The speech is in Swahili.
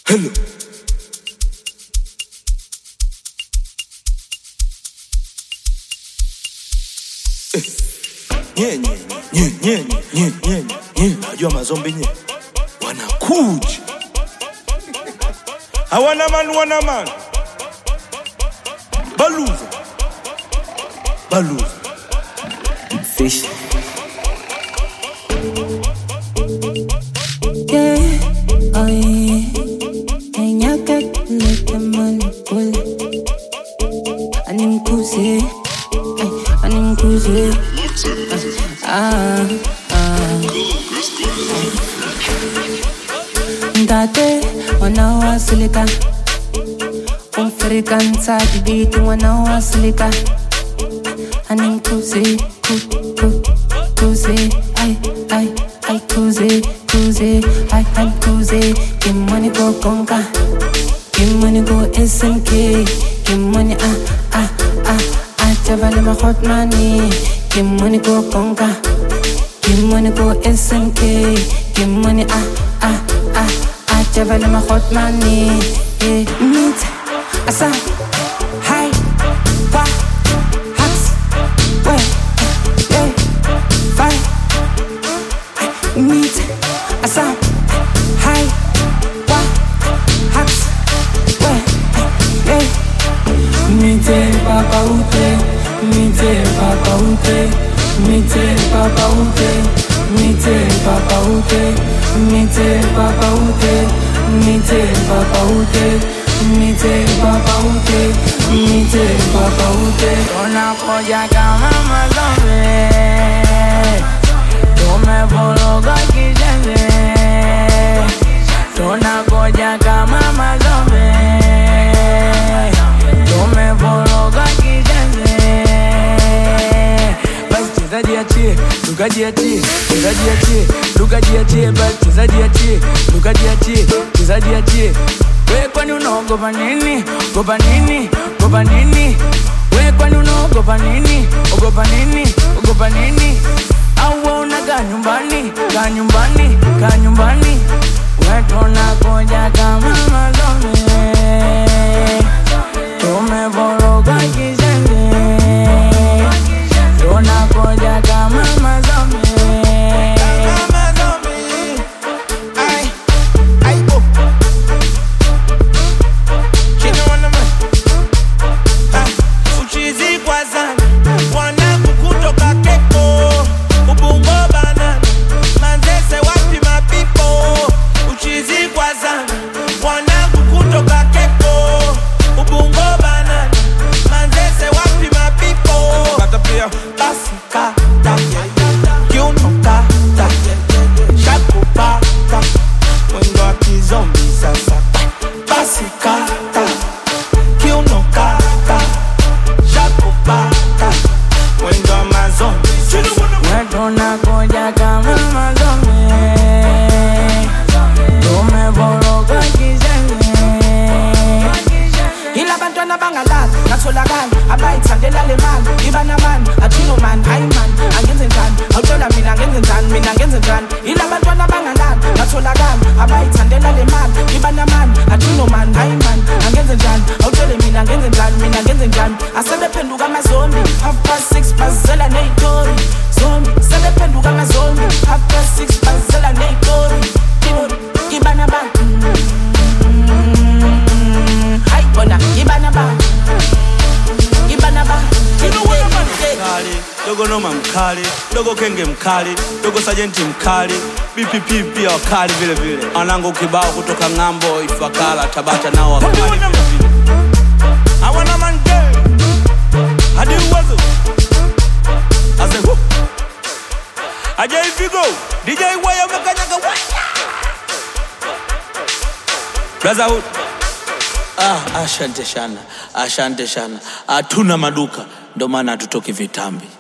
Hello. Nye. Najua mazombi nye wanakuja. Hawana man. Baluza. Fish. Yeah, oh yeah. And you get like the money pull. Anim kuzi. Ndate wanawasilika. Umfrikan sajibiti wanawasilika. Anim kuzi, kuzi, ay, kuzi, ay, kuzi. Give money go conga, give money go SMK, give money Chavale my hot money, give money go conga, give money go SMK, give money Chavale my hot money, meet asa, hi, wa. Meet asa, hi, wa, hacks, Mite papa ute, mite papa ute, mite papa ute, mite papa ute, mite papa ute, mite papa ute, mite papa ute, mite papa ute. Una joya kama mazombe. Me pologa kijende. Tuna koja kama mazombe. Me pologa kijende. Basi chezaji achie, lukaji achie, chezaji achie, lukaji achie, basi chezaji achie, lukaji achie, chezaji achie. We kwani unaogopa nini? Gopa nini? Gopa nini? We kwani unaogopa nini? Ogopa nini? Ogopa nini? Awa unakaa nyumbani, wetu nakuja kama mazombe. Tumevoroga kijende, tunakuja kama mazombe. Uchizi kwa zana, wanangu kutoka Keko, Ubungo banana, Manzese wapi mapipo. Uchizi kwa zana, wanangu kutoka Keko, Ubungo banana, Manzese wapi mapipo. Kata pia basi kata, kiuno kata, shaku pata, mwendo wa kizombi sasa. Basi kata, kiuno kata, shaku pata, mwendo wa mazombi sasa. Wetu nakuja kama mazombe. Tumevoroga kijende. Ila bantwana bangalala, natholakala abayithandela le mali. Ibana man, athino man, hayi man, angenze njani? Awutshela mina ngenze njani? Ila bantwana bangalala, natholakala abayithandela le mali. Ibana man, athino man, hayi man, angenze njani? Awutshele mina ngenze njani? Asebephenduka amazombi, 6:30 bazela neyitori. Zombi, sebephenduka amazombi, 6:30 bazela neyitori. Ibana man, hayi bona, ibana ba. Mkali, dogo noma mkali, dogo kenge mkali, dogo sajenti mkali, BPP pia wakali vile vile. Anangu kibao kutoka Ngambo, Ifakala, Tabata nao wakali vile vile. Hawana mande, hadi uwezo Ase hu Aja Ifigo, DJ Waya umekanyaga waya Brotherhood. Asante sana. Hatuna maduka, ndo maana hatutoki vitambi.